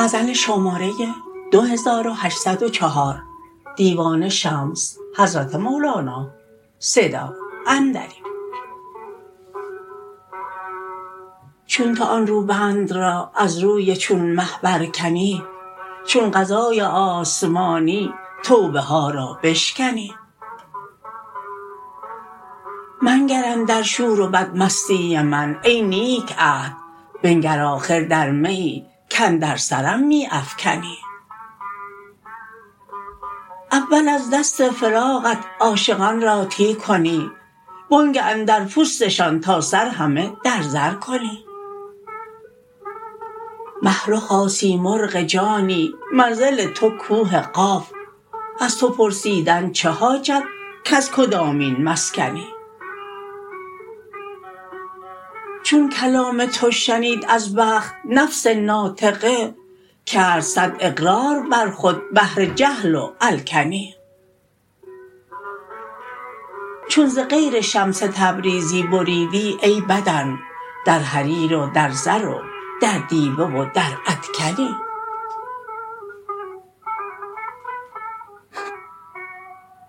چون تو آن روبند را از روی چون مه برکنی، چون قضای آسمانی توبه ها را بشکنی. منگر اندر شور و بدمستی من ای نیک عهد، بنگر آخر در میی کاندر سرم می افکنی. اول از دست فراقت عاشقان را تی کنی، وآنگه اندر پوستشان تا سر همه در زر کنی. مه رخا سیمرغ جانی منزل تو کوه قاف، از تو پرسیدن چه حاجت کز کدامین مسکنی. چون کلام تو شنید از بخت نفس ناطقه، کرد صد اقرار بر خود بهر جهل و الکنی. چون ز غیر شمس تبریزی بریدی ای بدن، در حریر و در زر و در دیبه و در ادکنی.